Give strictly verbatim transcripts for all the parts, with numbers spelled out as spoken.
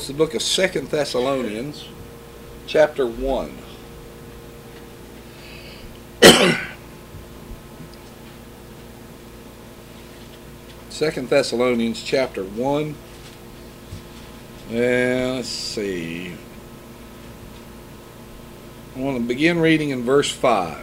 the book of Second Thessalonians, chapter one. Second Thessalonians, chapter one. And let's see. I want to begin reading in verse five.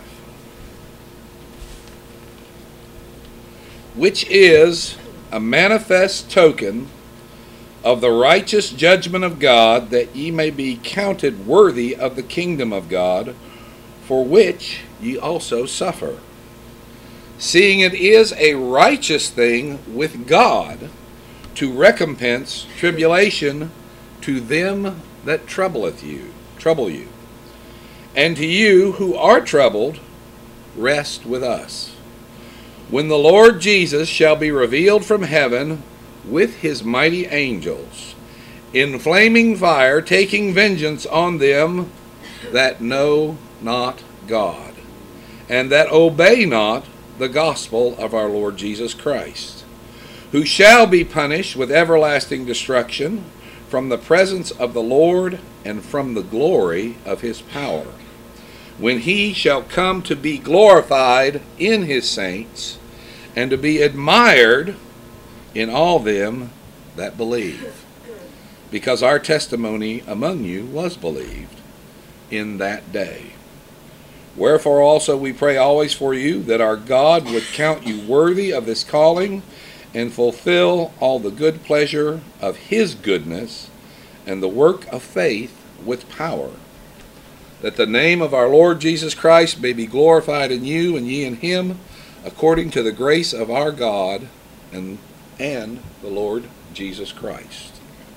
Which is a manifest token of the righteous judgment of God, that ye may be counted worthy of the kingdom of God, for which ye also suffer. Seeing it is a righteous thing with God to recompense tribulation to them that troubleth you, trouble you. And to you who are troubled, rest with us, when the Lord Jesus shall be revealed from heaven with his mighty angels, in flaming fire, taking vengeance on them that know not God, and that obey not the gospel of our Lord Jesus Christ, who shall be punished with everlasting destruction from the presence of the Lord and from the glory of his power, when he shall come to be glorified in his saints, and to be admired in all them that believe, because our testimony among you was believed in that day. Wherefore also we pray always for you, that our God would count you worthy of this calling, and fulfill all the good pleasure of his goodness, and the work of faith with power, that the name of our Lord Jesus Christ may be glorified in you, and ye in him, according to the grace of our God and and the Lord Jesus Christ.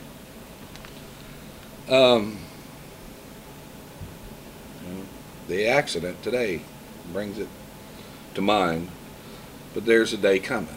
Um, the accident today brings it to mind, but there's a day coming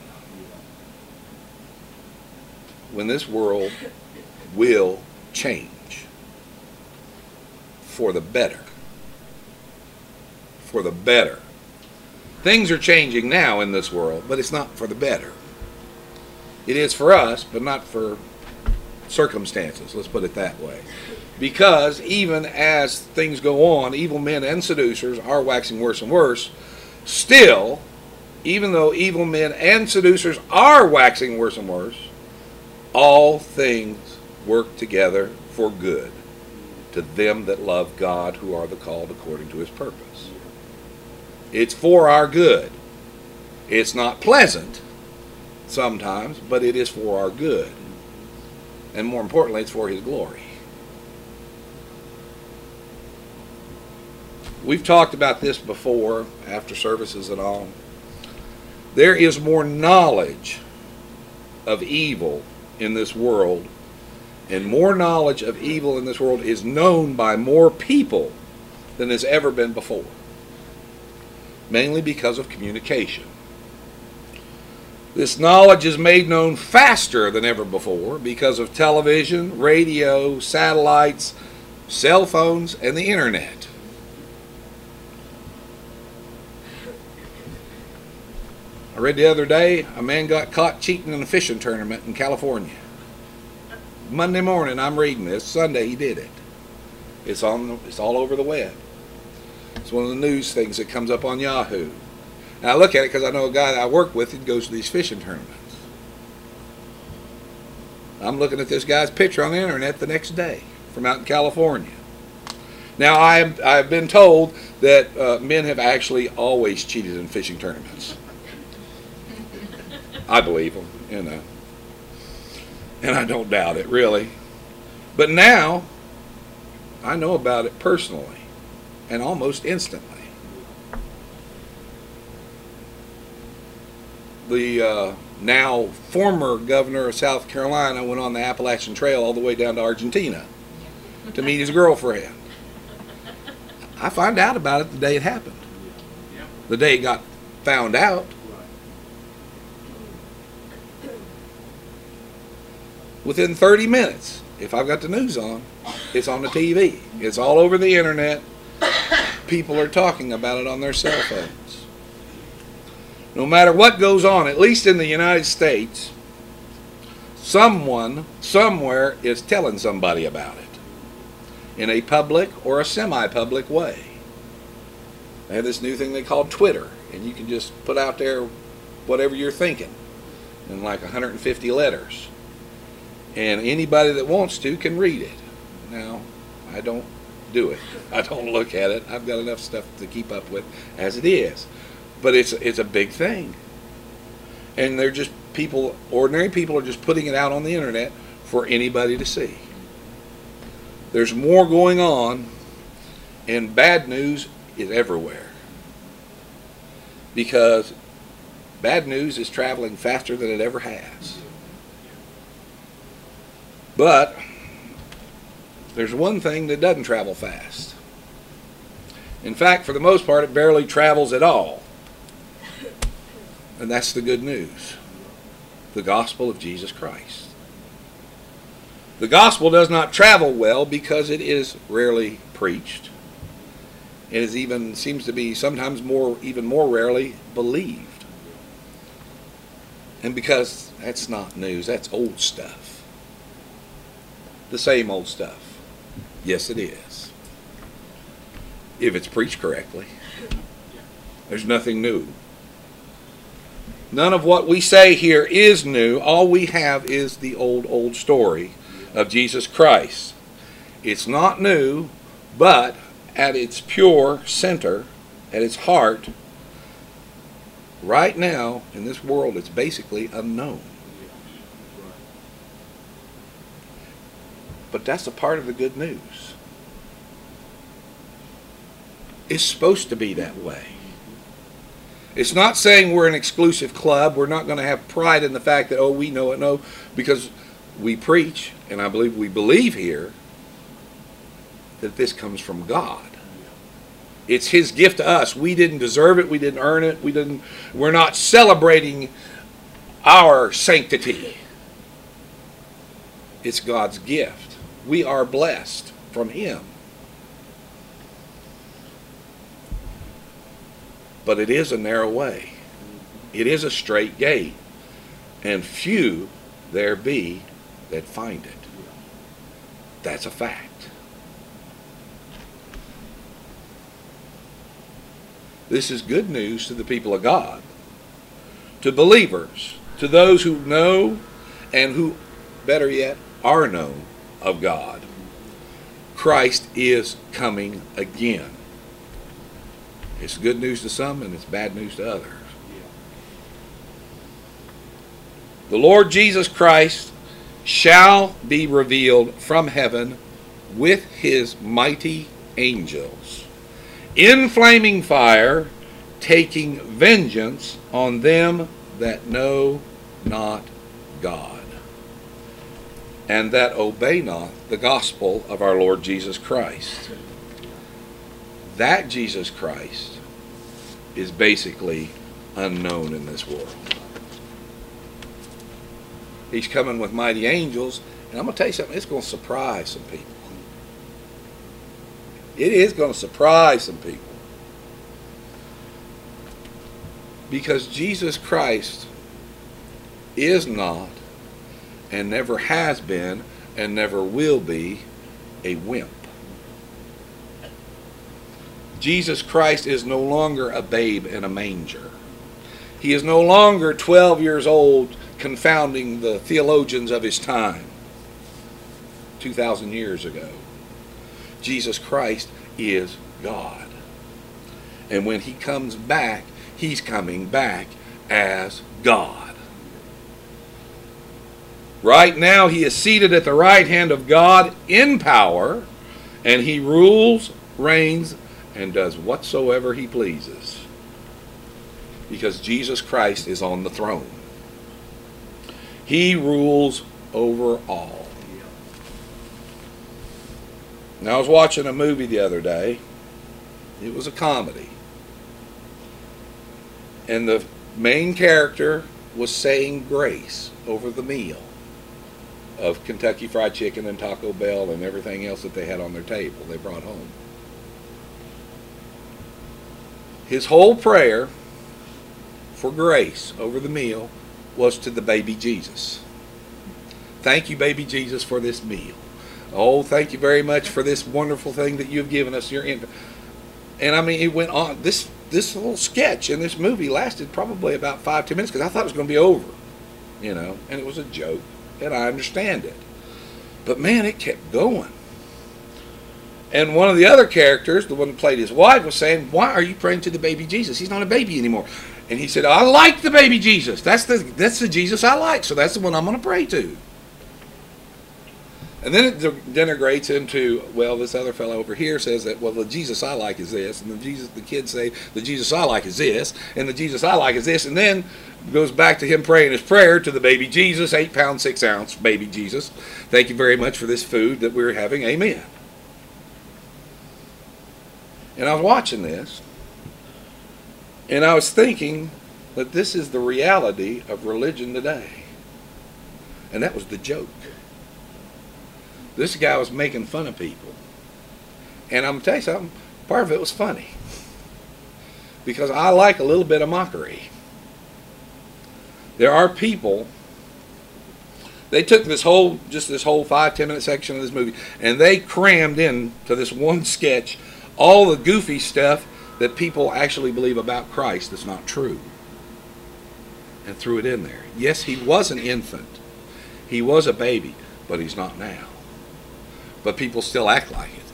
when this world will change for the better. For the better. Things are changing now in this world, but it's not for the better. It is for us, but not for circumstances, let's put it that way. Because even as things go on, evil men and seducers are waxing worse and worse. Still, even though evil men and seducers are waxing worse and worse, all things work together for good to them that love God, who are the called according to his purpose. It's for our good. It's not pleasant sometimes, but it is for our good. And more importantly, it's for his glory. We've talked about this before, after services and all. There is more knowledge of evil in this world, and more knowledge of evil in this world is known by more people than has ever been before. Mainly because of communication. This knowledge is made known faster than ever before because of television, radio, satellites, cell phones, and the internet. I read the other day, a man got caught cheating in a fishing tournament in California. Monday morning, I'm reading this. Sunday, he did it. It's on. It's all over the web. It's one of the news things that comes up on Yahoo. And I look at it because I know a guy that I work with that goes to these fishing tournaments. I'm looking at this guy's picture on the internet the next day from out in California. Now, I've, I've been told that uh, men have actually always cheated in fishing tournaments. I believe them, you know. And I don't doubt it, really. But now, I know about it personally, and almost instantly. The uh, now former governor of South Carolina went on the Appalachian Trail all the way down to Argentina to meet his girlfriend. I found out about it the day it happened. The day it got found out. Within thirty minutes, if I've got the news on, it's on the T V. It's all over the internet. People are talking about it on their cell phones. No matter what goes on, at least in the United States, someone somewhere is telling somebody about it in a public or a semi-public way. They have this new thing they call Twitter, and you can just put out there whatever you're thinking in like one hundred fifty letters, and anybody that wants to can read it. Now, I don't do it. I don't look at it. I've got enough stuff to keep up with as it is. But it's it's a big thing. And they're just people, ordinary people are just putting it out on the internet for anybody to see. There's more going on, and bad news is everywhere. Because bad news is traveling faster than it ever has. But there's one thing that doesn't travel fast. In fact, for the most part, it barely travels at all. And that's the good news. The gospel of Jesus Christ. The gospel does not travel well because it is rarely preached. It is even seems to be sometimes more, even more rarely believed. And because that's not news, that's old stuff. The same old stuff. Yes, it is. If it's preached correctly. There's nothing new. None of what we say here is new. All we have is the old, old story of Jesus Christ. It's not new, but at its pure center, at its heart, right now in this world, it's basically unknown. But that's a part of the good news. It's supposed to be that way. It's not saying we're an exclusive club. We're not going to have pride in the fact that, oh, we know it. No, because we preach, and I believe we believe here, that this comes from God. It's His gift to us. We didn't deserve it. We didn't earn it. We didn't. We're not celebrating our sanctity. It's God's gift. We are blessed from Him. But it is a narrow way. It is a straight gate. And few there be that find it. That's a fact. This is good news to the people of God, to believers, to those who know and who, better yet, are known of God. Christ is coming again. It's good news to some and it's bad news to others. The Lord Jesus Christ shall be revealed from heaven with His mighty angels, in flaming fire, taking vengeance on them that know not God, and that obey not the gospel of our Lord Jesus Christ. That Jesus Christ is basically unknown in this world. He's coming with mighty angels, and I'm going to tell you something, it's going to surprise some people. It is going to surprise some people. Because Jesus Christ is not, and never has been, and never will be, a wimp. Jesus Christ is no longer a babe in a manger. He is no longer twelve years old confounding the theologians of his time two thousand years ago. Jesus Christ is God. And when He comes back, He's coming back as God. Right now He is seated at the right hand of God in power, and He rules, reigns, and does whatsoever He pleases. Because Jesus Christ is on the throne. He rules over all. Now, I was watching a movie the other day. It was a comedy. And the main character was saying grace over the meal of Kentucky Fried Chicken and Taco Bell and everything else that they had on their table they brought home. His whole prayer for grace over the meal was to the baby Jesus. Thank you, baby Jesus, for this meal. Oh, thank you very much for this wonderful thing that you've given us, your infant. And I mean, it went on. This this little sketch in this movie lasted probably about five, ten minutes because I thought it was going to be over, you know, and it was a joke, and I understand it. But man, it kept going. And one of the other characters, the one who played his wife, was saying, "Why are you praying to the baby Jesus? He's not a baby anymore." And he said, "I like the baby Jesus. That's the that's the Jesus I like, so that's the one I'm going to pray to." And then it denigrates into, well, this other fellow over here says that, well, the Jesus I like is this, and the Jesus the kids say the Jesus I like is this, and the Jesus I like is this, and then goes back to him praying his prayer to the baby Jesus, eight pound six ounce baby Jesus. Thank you very much for this food that we're having. Amen. And I was watching this, and I was thinking that this is the reality of religion today. And that was the joke. This guy was making fun of people. And I'm going to tell you something, part of it was funny. Because I like a little bit of mockery. There are people, they took this whole, just this whole five, ten minute section of this movie, and they crammed in to this one sketch all the goofy stuff that people actually believe about Christ that's not true. And threw it in there. Yes, he was an infant. He was a baby, but he's not now. But people still act like it.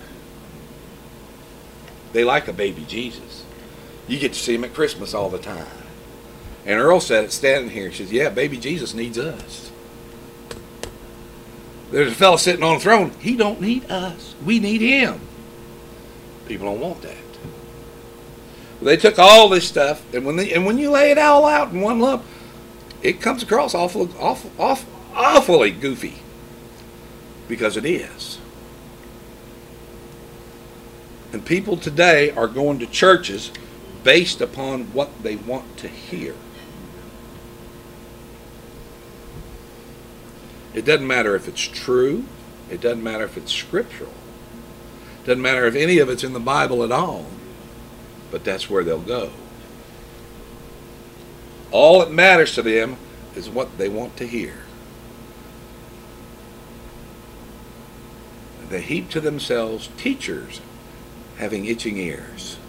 They like a baby Jesus. You get to see him at Christmas all the time. And Earl said it standing here. She says, yeah, baby Jesus needs us. There's a fellow sitting on the throne. He don't need us. We need him. People don't want that. They took all this stuff, and when they, and when you lay it all out in one lump, it comes across awful, awful, awful, awfully goofy. Because it is. And people today are going to churches based upon what they want to hear. It doesn't matter if it's true. It doesn't matter if it's scriptural. It doesn't matter if any of it's in the Bible at all. But that's where they'll go. All that matters to them is what they want to hear. They heap to themselves teachers having itching ears.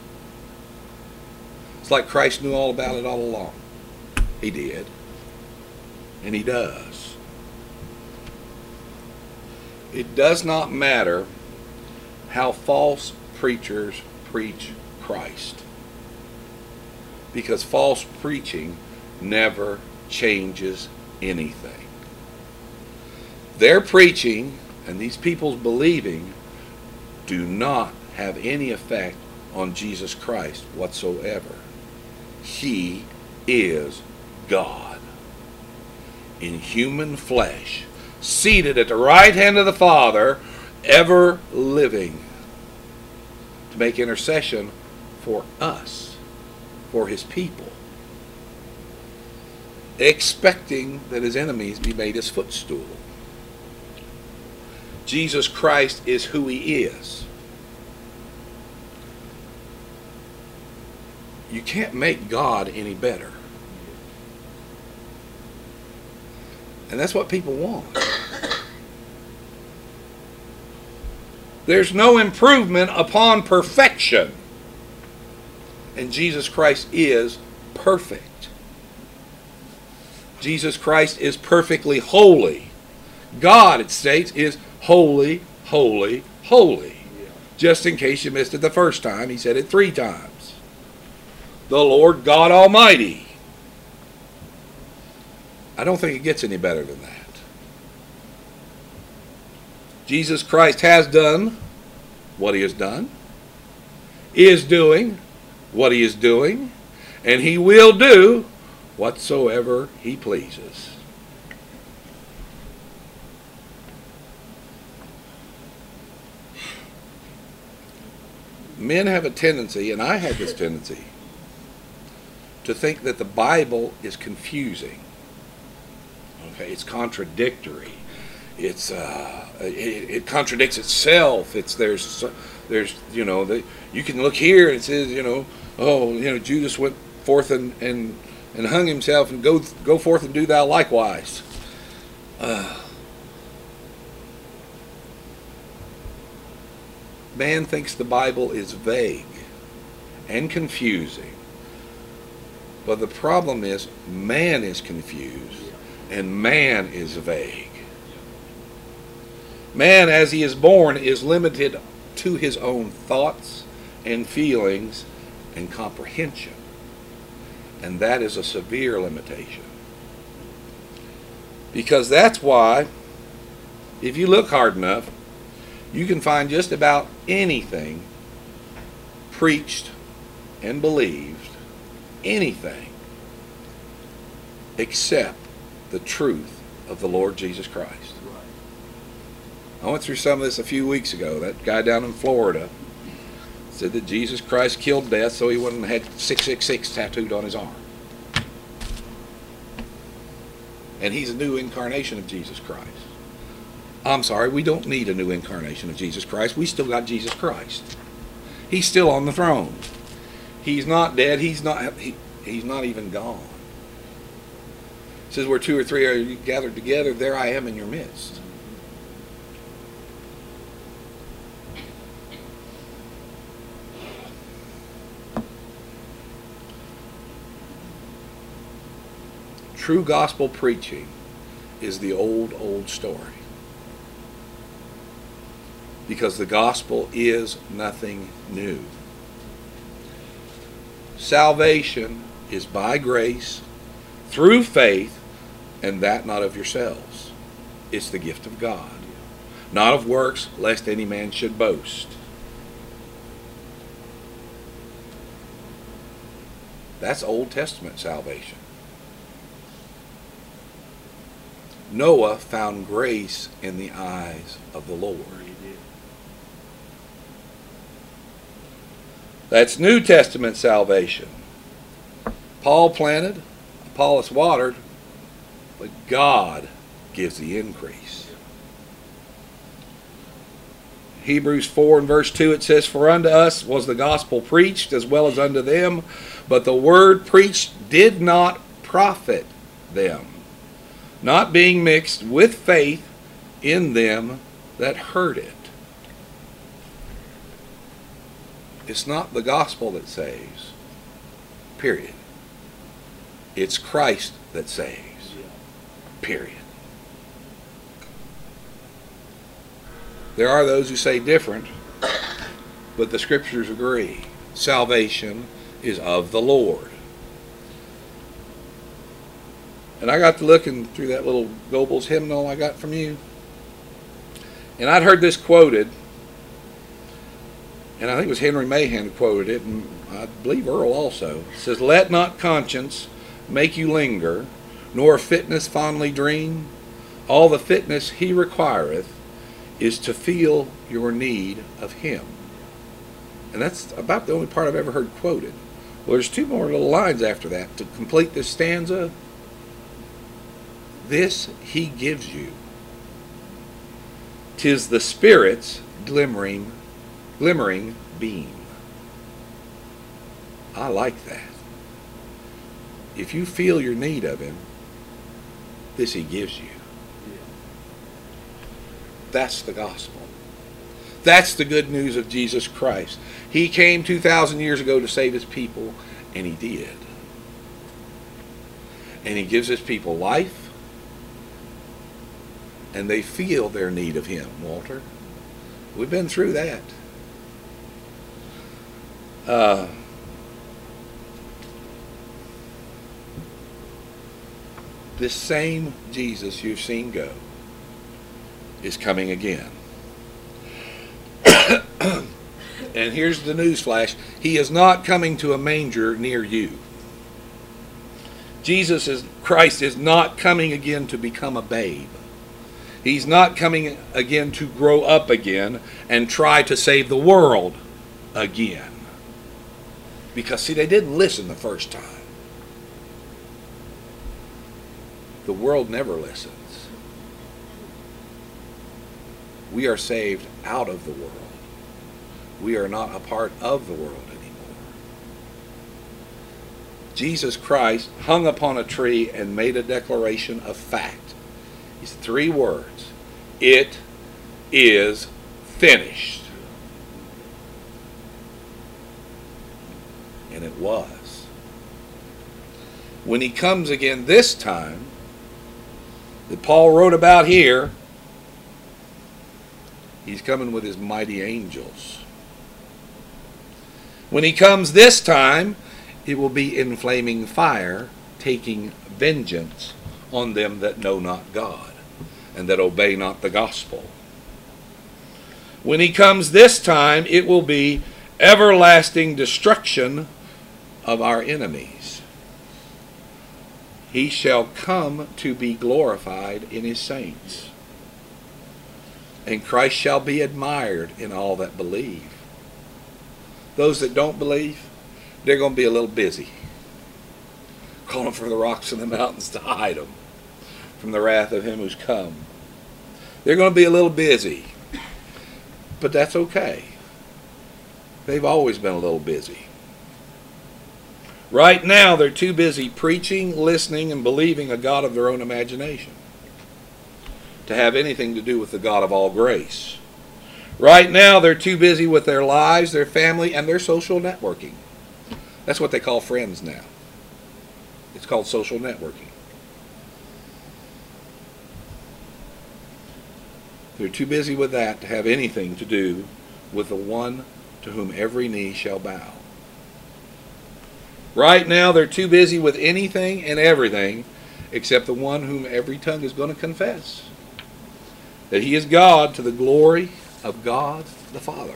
It's like Christ knew all about it all along. He did. And he does. It does not matter how false preachers preach Christ. Because false preaching never changes anything. Their preaching and these people's believing do not have any effect on Jesus Christ whatsoever. He is God in human flesh, seated at the right hand of the Father, ever living to make intercession for us, for his people, expecting that his enemies be made his footstool. Jesus Christ is who he is. You can't make God any better. And that's what people want. There's no improvement upon perfection. And Jesus Christ is perfect. Jesus Christ is perfectly holy. God, it states, is holy, holy, holy. Just in case you missed it the first time, he said it three times. The Lord God Almighty. I don't think it gets any better than that. Jesus Christ has done what he has done, is doing what he is doing, and he will do whatsoever he pleases. Men have a tendency, and I had this tendency, to think that the Bible is confusing. Okay, it's contradictory. It's uh, it, it contradicts itself. It's there's there's you know the, you can look here and it says you know oh you know Judas went forth and and, and hung himself and go go forth and do thou likewise. Uh, Man thinks the Bible is vague and confusing. But the problem is, man is confused and man is vague. Man, as he is born, is limited to his own thoughts and feelings and comprehension. And that is a severe limitation. Because that's why, if you look hard enough, you can find just about anything preached and believed, anything, except the truth of the Lord Jesus Christ. I went through some of this a few weeks ago. That guy down in Florida said that Jesus Christ killed death so he wouldn't have had six six six tattooed on his arm. And he's a new incarnation of Jesus Christ. I'm sorry, we don't need a new incarnation of Jesus Christ. We still got Jesus Christ. He's still on the throne. He's not dead. He's not, he, he's not even gone. It says where two or three are gathered together, there I am in your midst. True gospel preaching is the old, old story. Because the gospel is nothing new. Salvation is by grace, through faith, and that not of yourselves. It's the gift of God, not of works, lest any man should boast. That's Old Testament salvation. Noah found grace in the eyes of the Lord. That's New Testament salvation. Paul planted, Apollos watered, but God gives the increase. Hebrews four and verse two, it says, for unto us was the gospel preached as well as unto them, but the word preached did not profit them, not being mixed with faith in them that heard it. It's not the gospel that saves, period. It's Christ that saves, period. There are those who say different, but the scriptures agree. Salvation is of the Lord. And I got to looking through that little Goebbels hymnal I got from you. And I'd heard this quoted. And I think it was Henry Mahan quoted it. And I believe Earl also. It says, let not conscience make you linger, nor fitness fondly dream. All the fitness he requireth is to feel your need of him. And that's about the only part I've ever heard quoted. Well, there's two more little lines after that to complete this stanza. This he gives you. 'Tis the Spirit's glimmering, glimmering beam. I like that. If you feel your need of him, this he gives you. That's the gospel. That's the good news of Jesus Christ. He came two thousand years ago to save his people, and he did. And he gives his people life, and they feel their need of him, Walter. We've been through that. Uh, this same Jesus you've seen go is coming again. And here's the news flash. He is not coming to a manger near you. Jesus is, Christ is not coming again to become a babe. He's not coming again to grow up again and try to save the world again. Because, see, they didn't listen the first time. The world never listens. We are saved out of the world. We are not a part of the world anymore. Jesus Christ hung upon a tree and made a declaration of fact. It's three words. It is finished. And it was. When he comes again this time, that Paul wrote about here, he's coming with his mighty angels. When he comes this time, it will be in flaming fire, taking vengeance on them that know not God, and that obey not the gospel. When he comes this time, it will be everlasting destruction of our enemies. He shall come to be glorified in his saints, and Christ shall be admired in all that believe. Those that don't believe, they're going to be a little busy, calling for the rocks and the mountains to hide them from the wrath of him who's come. They're going to be a little busy, but that's okay. They've always been a little busy. Right now, they're too busy preaching, listening, and believing a God of their own imagination to have anything to do with the God of all grace. Right now, they're too busy with their lives, their family, and their social networking. That's what they call friends now. It's called social networking. They're too busy with that to have anything to do with the one to whom every knee shall bow. Right now, they're too busy with anything and everything except the one whom every tongue is going to confess, that he is God, to the glory of God the Father.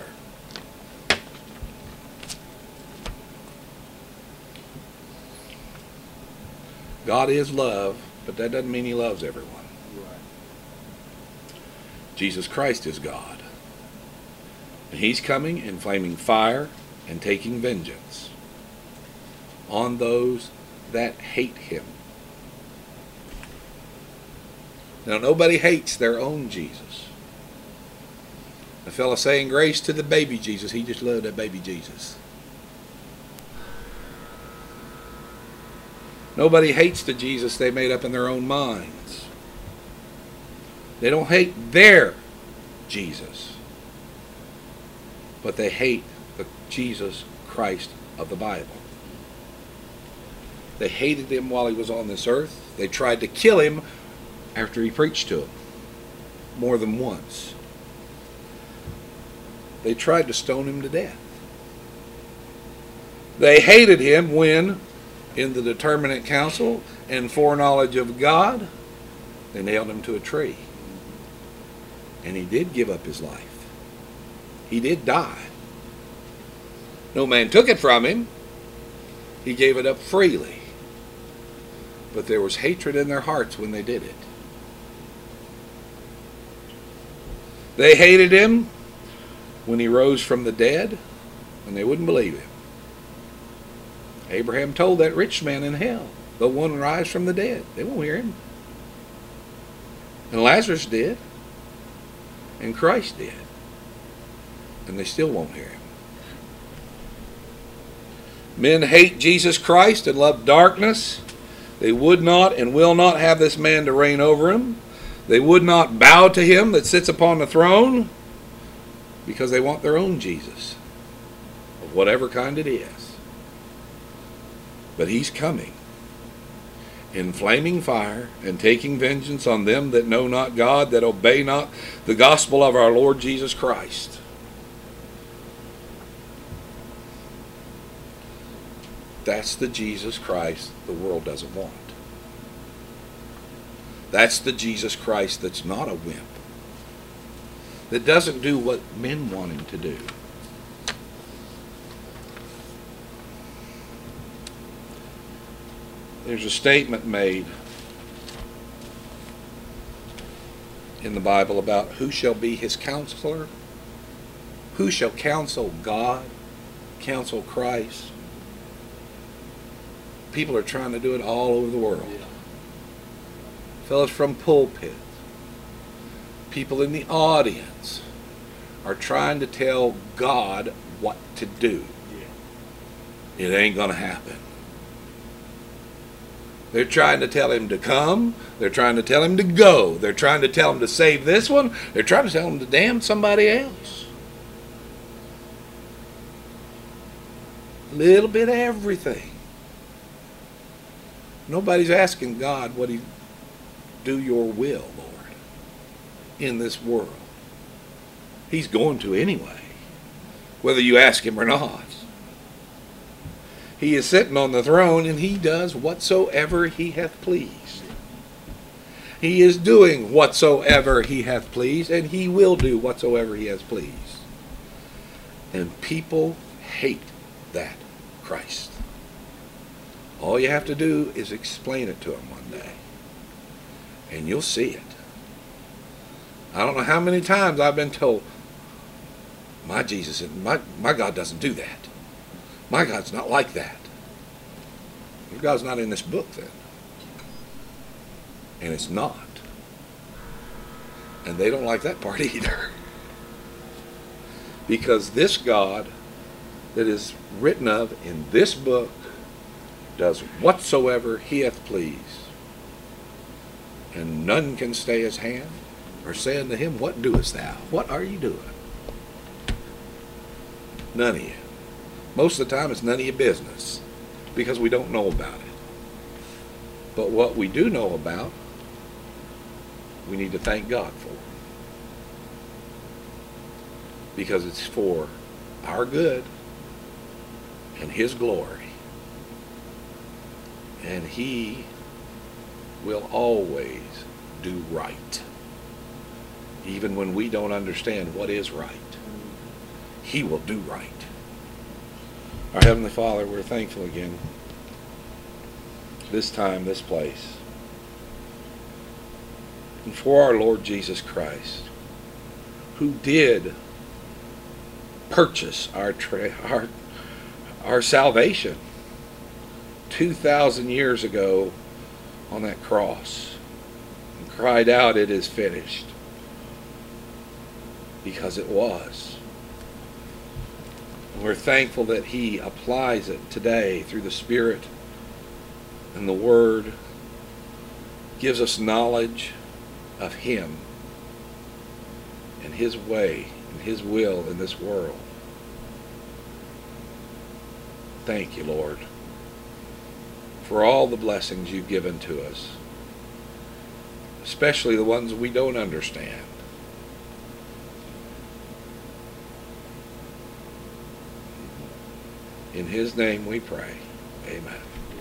God is love, but that doesn't mean he loves everyone. Right. Jesus Christ is God. And he's coming in flaming fire and taking vengeance on those that hate him. Now, nobody hates their own Jesus. The fellow saying grace to the baby Jesus, he just loved that baby Jesus. Nobody hates the Jesus they made up in their own minds. They don't hate their Jesus, but they hate the Jesus Christ of the Bible. They hated him while he was on this earth. They tried to kill him after he preached to them more than once. They tried to stone him to death. They hated him when, in the determinate counsel and foreknowledge of God, they nailed him to a tree. And he did give up his life. He did die. No man took it from him. He gave it up freely. But there was hatred in their hearts when they did it. They hated him when he rose from the dead, and they wouldn't believe him. Abraham told that rich man in hell, the one rise from the dead. They won't hear him. And Lazarus did. And Christ did. And they still won't hear him. Men hate Jesus Christ and love darkness. They would not and will not have this man to reign over him. They would not bow to him that sits upon the throne, because they want their own Jesus, of whatever kind it is. But he's coming in flaming fire and taking vengeance on them that know not God, that obey not the gospel of our Lord Jesus Christ. That's the Jesus Christ the world doesn't want. That's the Jesus Christ that's not a wimp, that doesn't do what men want him to do. There's a statement made in the Bible about who shall be his counselor, who shall counsel God, counsel Christ. People are trying to do it all over the world. Fellows from pulpit, people in the audience are trying to tell God what to do. It ain't going to happen. They're trying to tell him to come. They're trying to tell him to go. They're trying to tell him to save this one. They're trying to tell him to damn somebody else. Little bit of everything. Nobody's asking God what he do your will, Lord, in this world. He's going to anyway, whether you ask him or not. He is sitting on the throne, and he does whatsoever he hath pleased. He is doing whatsoever he hath pleased, and he will do whatsoever he has pleased. And people hate that Christ. All you have to do is explain it to them one day, and you'll see it. I don't know how many times I've been told, my Jesus, my, my God doesn't do that. My God's not like that. Your God's not in this book then. And it's not. And they don't like that part either. Because this God that is written of in this book does whatsoever he hath pleased. And none can stay his hand or say unto him, what doest thou? What are you doing? None of you. Most of the time it's none of your business, because we don't know about it. But what we do know about, we need to thank God for. Because it's for our good and his glory. And he will always do right. Even when we don't understand what is right, he will do right. Our Heavenly Father, we're thankful again, this time, this place, and for our Lord Jesus Christ, who did purchase our tra- our our salvation two thousand years ago on that cross, and cried out, "It is finished," because it was. We're thankful that he applies it today through the Spirit and the Word, gives us knowledge of him and his way and his will in this world. Thank you, Lord, for all the blessings you've given to us, especially the ones we don't understand. In his name we pray. Amen.